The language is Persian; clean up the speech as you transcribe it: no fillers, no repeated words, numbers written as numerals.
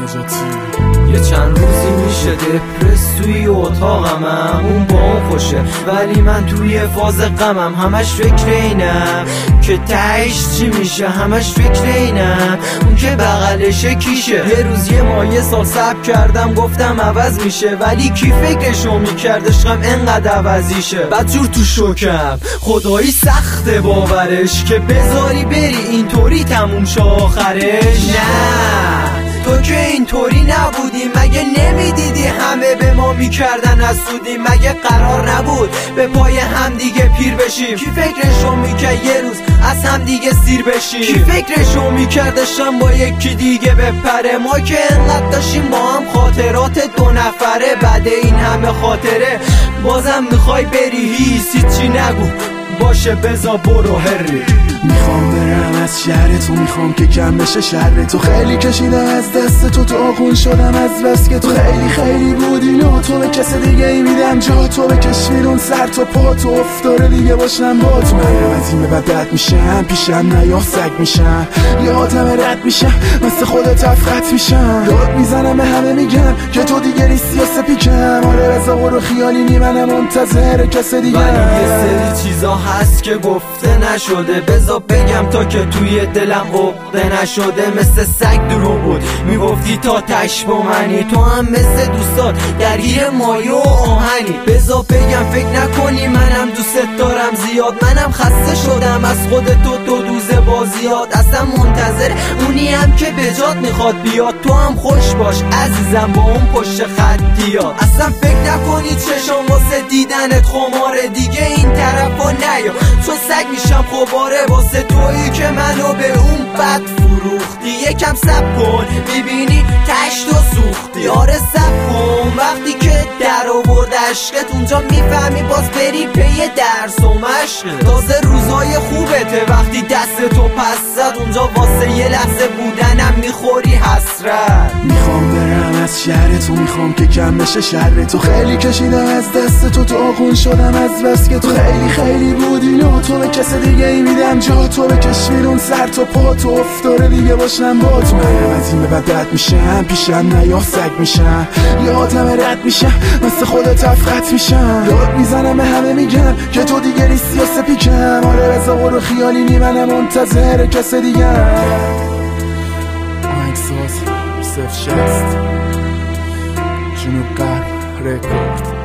یه چند روزی میشه دپرس توی اتاقمم، اون با اون خوشه ولی من توی فاز غمم. همش فکر اینم که تهش چی میشه، همش فکر اینم اون که بغلشه کیشه. یه روز یه ماه یه سال صبر کردم گفتم عوض میشه، ولی کی فکرشو میکرد عشقم انقدر عوضیشه. بدجور تو شوکم خدایی سخته باورش که بذاری بری اینطوری تموم شه آخرش. نه تو که اینطوری نبودی، مگه نمیدیدی همه به ما میکردن حسودی؟ مگه قرار نبود به پای هم دیگه پیر بشیم؟ کی فکرشو میکرد یه روز از هم دیگه سیر بشیم؟ کی فکرشو میکردشم با یکی دیگه بپره؟ ما که انقدر داشتیم با هم خاطرات دو نفره، بعد این همه خاطره بازم میخوای بری؟ هیچی نگو باشه بزا برو هری. میخوام برم از شهر تو، میخوام که کم بشه شهر تو. خیلی کشیدم از دست تو، تو آخون شدم از بس که تو خیلی بودی. نه تو به کس دیگه ای میدم جا تو، بکش بیرون سر تو پا تو افتاره دیگه باشم با تو. منم از این به بعد رد میشم، پیشم نیا سگ میشم، یادم رد میشم مثل خودت افرت میشم. داد میزنم به همه میگم که تو دیگه نیستی و سپیکم. آره بزا برو خیالی نی منم منتظر کس دیگه. ولی یه سری چیزا هست که گفته نشده، بذار بگم تا که توی دلم عقده نشده. مثل سگ دروغ بود میگفتی تا تش با منی، تو هم مثل دوستات درگیر مایه و آهنی. بذار بگم فکر نکنی منم دوست دارم زیاد، منم خسته شدم از خودت و دو دوز بازیات. اصلا منتظر اونی هم که به جات میخواد بیاد. تو هم خوش باش عزیزم با اون پشت خطیات. اصلا فکر نکنی چشم واسه دیدنت خماره، دیگه این طرفا نیا چون سگ میشم خباره واسه تویی که منو به اون بد فروختی. یکم صبر کن ببینی تشت و سوختی. آره صبر کن وقتی که در آورد عشقت، اونجا میفهمی باز بری پی درس و مشق. تازه روزای خوبته وقتی دست تو پس زد، اونجا واسه یه لحظه بودنم میخوری حسرت. میخوام برم از شهر تو، میخوام که کم بشه شهر تو. خیلی کشیدم از دست تو، تو آخون شدم از بس که تو خیلی بودی. نه تو به کس دیگه ای میدم جا تو، بکش بیرون سر تو پا تو افتاره دیگه باشم با تو. منم از این به بعد رد میشم، پیشم نیا سگ میشم، یادم رد میشم مثل خودت افرت میشم. داد میزنم به همه میگم که تو دیگه نیستی و سپیکم. آره بزا برو خیالی نی منم منتظر کس دیگه. آهنگساز 060 جنوب غرب رکورد.